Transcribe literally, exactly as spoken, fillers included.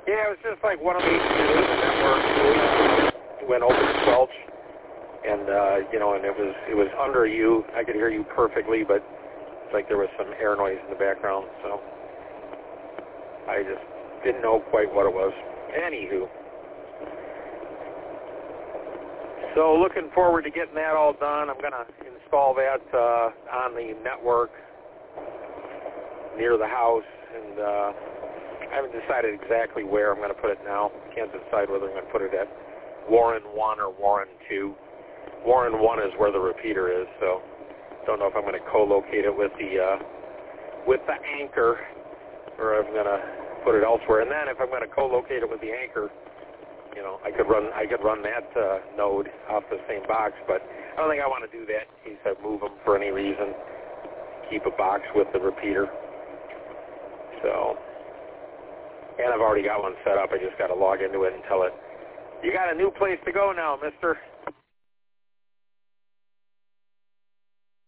Yeah, it was just like one of these networks. It went over the Welch, and uh, you know, and it was it was under you. I could hear you perfectly, but it's like there was some air noise in the background, so I just didn't know quite what it was. Anywho, so looking forward to getting that all done. I'm going to install that uh, on the network near the house, and uh, I haven't decided exactly where I'm going to put it now. Can't decide whether I'm going to put it at Warren one or Warren two. Warren one is where the repeater is, so don't know if I'm going to co-locate it with the uh, with the anchor, or if I'm going to put it elsewhere. And then if I'm going to co-locate it with the anchor, you know, I could run I could run that uh, node off the same box, but I don't think I want to do that in case I move them for any reason. Keep a box with the repeater. So, and I've already got one set up. I just got to log into it and tell it, you got a new place to go now, mister.